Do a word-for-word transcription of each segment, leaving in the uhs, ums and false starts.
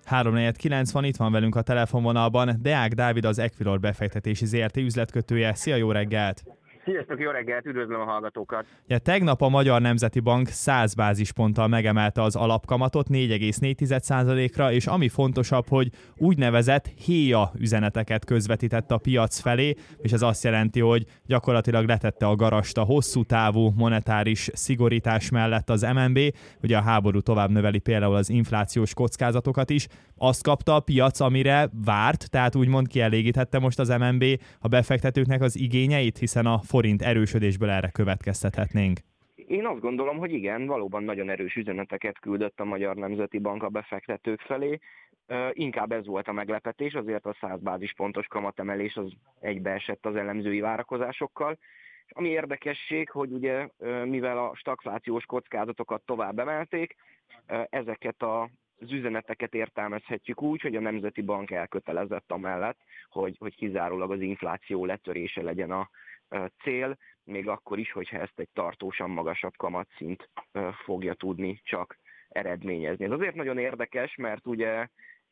három negyven kilenc van, itt van velünk a telefonvonalban Deák Dávid, az Equilor befektetési zé er té üzletkötője. Szia, jó reggelt! Sziasztok, jó reggelt, üdvözlöm a hallgatókat! Ja, tegnap a Magyar Nemzeti Bank száz bázisponttal megemelte az alapkamatot négy egész négy százalékra, és ami fontosabb, hogy úgynevezett héja üzeneteket közvetített a piac felé, és ez azt jelenti, hogy gyakorlatilag letette a garast a hosszú távú monetáris szigorítás mellett az em en bé, ugye a háború tovább növeli például az inflációs kockázatokat is. Azt kapta a piac, amire várt, tehát úgymond kielégítette most az em en bé a befektetőknek az igényeit, hiszen a forint erősödésből erre következtethetnénk. Én azt gondolom, hogy igen, valóban nagyon erős üzeneteket küldött a Magyar Nemzeti Bank a befektetők felé. Inkább ez volt a meglepetés, azért a száz bázispontos kamatemelés az egybeesett az elemzői várakozásokkal. Ami érdekesség, hogy ugye mivel a stagflációs kockázatokat tovább emelték, ezeket a az üzeneteket értelmezhetjük úgy, hogy a Nemzeti Bank elkötelezett amellett, hogy, hogy kizárólag az infláció letörése legyen a cél, még akkor is, hogyha ezt egy tartósan magasabb kamatszint fogja tudni csak eredményezni. Ez azért nagyon érdekes, mert ugye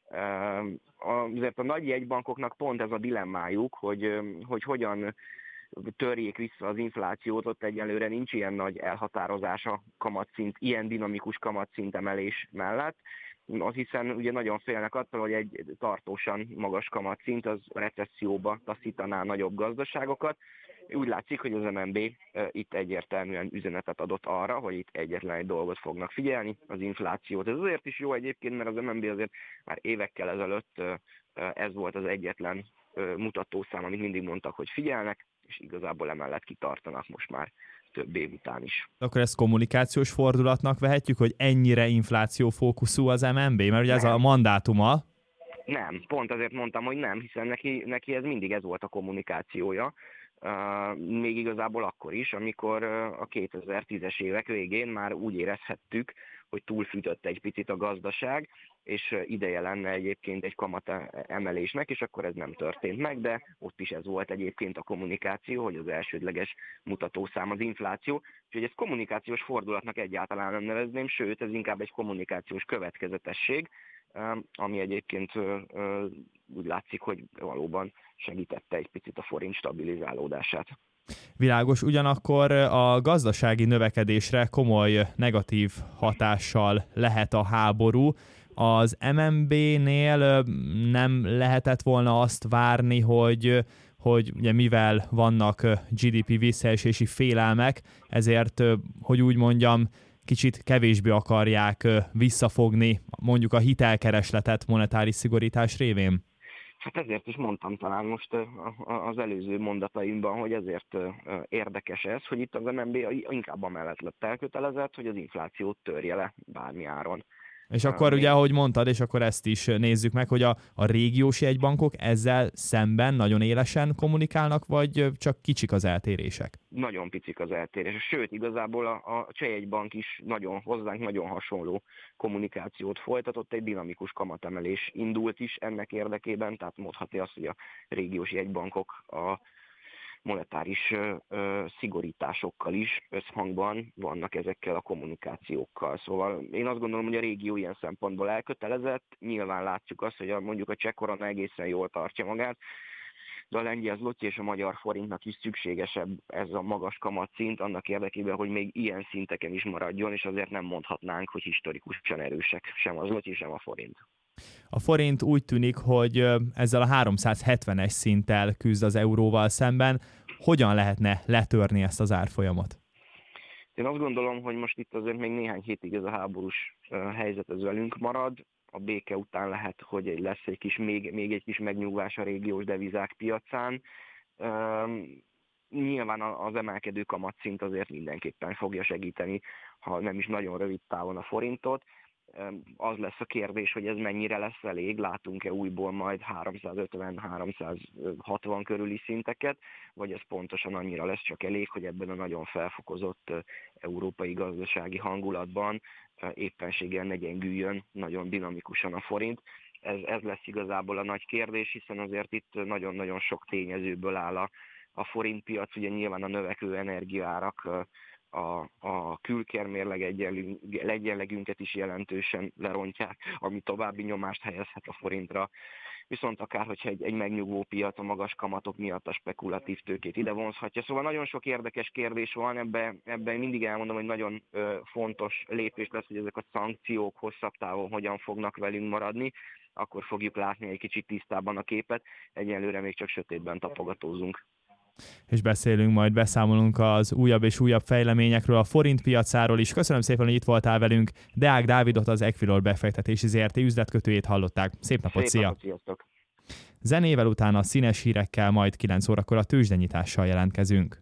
azért a nagy jegybankoknak pont ez a dilemmájuk, hogy, hogy hogyan törjék vissza az inflációt, ott egyelőre nincs ilyen nagy elhatározás a kamatszint, ilyen dinamikus kamatszint emelés mellett. Az hiszen ugye nagyon félnek attól, hogy egy tartósan magas kamatszint az recesszióba taszítaná nagyobb gazdaságokat. Úgy látszik, hogy az em en bé itt egyértelműen üzenetet adott arra, hogy itt egyetlen egy dolgot fognak figyelni, az inflációt. Ez azért is jó egyébként, mert az em en bé azért már évekkel ezelőtt ez volt az egyetlen mutatószám, amit mindig mondtak, hogy figyelnek, és igazából emellett kitartanak most már több év után is. Akkor ezt kommunikációs fordulatnak vehetjük, hogy ennyire inflációfókuszú az em en bé? Mert ugye ez a mandátuma. Nem, pont azért mondtam, hogy nem, hiszen neki, neki ez mindig ez volt a kommunikációja. Uh, még igazából akkor is, amikor uh, a kétezer-tízes évek végén már úgy érezhettük, hogy túlfűtött egy picit a gazdaság, és uh, ideje lenne egyébként egy kamat emelésnek, és akkor ez nem történt meg, de ott is ez volt egyébként a kommunikáció, hogy az elsődleges mutatószám az infláció, úgyhogy ezt kommunikációs fordulatnak egyáltalán nem nevezném, sőt, ez inkább egy kommunikációs következetesség, uh, ami egyébként uh, uh, úgy látszik, hogy valóban segítette egy picit a forint stabilizálódását. Világos, ugyanakkor a gazdasági növekedésre komoly negatív hatással lehet a háború. Az em en bé-nél nem lehetett volna azt várni, hogy, hogy ugye mivel vannak gé dé pé visszaesési félelmek, ezért, hogy úgy mondjam, kicsit kevésbé akarják visszafogni mondjuk a hitelkeresletet monetáris szigorítás révén? Hát ezért is mondtam talán most az előző mondataimban, hogy ezért érdekes ez, hogy itt az em en bé inkább amellett lett elkötelezett, hogy az inflációt törje le bármi áron. És akkor ugye, ahogy mondtad, és akkor ezt is nézzük meg, hogy a, a régiós jegybankok ezzel szemben nagyon élesen kommunikálnak, vagy csak kicsik az eltérések? Nagyon picik az eltérések. Sőt, igazából a, a Cseh jegybank is nagyon hozzánk nagyon hasonló kommunikációt folytatott, egy dinamikus kamatemelés indult is ennek érdekében, tehát mondhatni azt, hogy a régiós jegybankok a monetáris ö, szigorításokkal is összhangban vannak ezekkel a kommunikációkkal. Szóval én azt gondolom, hogy a régió ilyen szempontból elkötelezett. Nyilván látjuk azt, hogy a, mondjuk a cseh korona egészen jól tartja magát, de a lengyel zloty és a magyar forintnak is szükségesebb ez a magas kamatszint annak érdekében, hogy még ilyen szinteken is maradjon, és azért nem mondhatnánk, hogy historikusan erősek sem a zloty, sem a forint. A forint úgy tűnik, hogy ezzel a háromszázhetvenes szinttel küzd az euróval szemben. Hogyan lehetne letörni ezt az árfolyamot? Én azt gondolom, hogy most itt azért még néhány hétig ez a háborús helyzet ez velünk marad. A béke után lehet, hogy lesz egy kis, még, még egy kis megnyugvás a régiós devizák piacán. Nyilván az emelkedő kamatszint azért mindenképpen fogja segíteni, ha nem is nagyon rövid távon a forintot. Az lesz a kérdés, hogy ez mennyire lesz elég, látunk-e újból majd háromszázötven-háromszázhatvan körüli szinteket, vagy ez pontosan annyira lesz csak elég, hogy ebben a nagyon felfokozott európai gazdasági hangulatban éppenséggel ne gyengüljön nagyon dinamikusan a forint. Ez, ez lesz igazából a nagy kérdés, hiszen azért itt nagyon-nagyon sok tényezőből áll a, a forintpiac, ugye nyilván a növekvő energiaárak, a, a külkérmérleg egyenlegünket is jelentősen lerontják, ami további nyomást helyezhet a forintra. Viszont akár, hogyha egy, egy megnyugvó piac a magas kamatok miatt a spekulatív tőkét ide vonzhatja. Szóval nagyon sok érdekes kérdés van, ebben ebbe mindig elmondom, hogy nagyon ö, fontos lépés lesz, hogy ezek a szankciók hosszabb távon hogyan fognak velünk maradni, akkor fogjuk látni egy kicsit tisztában a képet, egyelőre még csak sötétben tapogatózunk. És beszélünk, majd beszámolunk az újabb és újabb fejleményekről, a forint piacáról is. Köszönöm szépen, hogy itt voltál velünk. Deák Dávidot, az Equilor befektetési zé er té üzletkötőjét hallották. Szép napot, Szép szia! napot, sziasztok! Zenével utána a színes hírekkel, majd kilenc órakor a tőzsdenyitással jelentkezünk.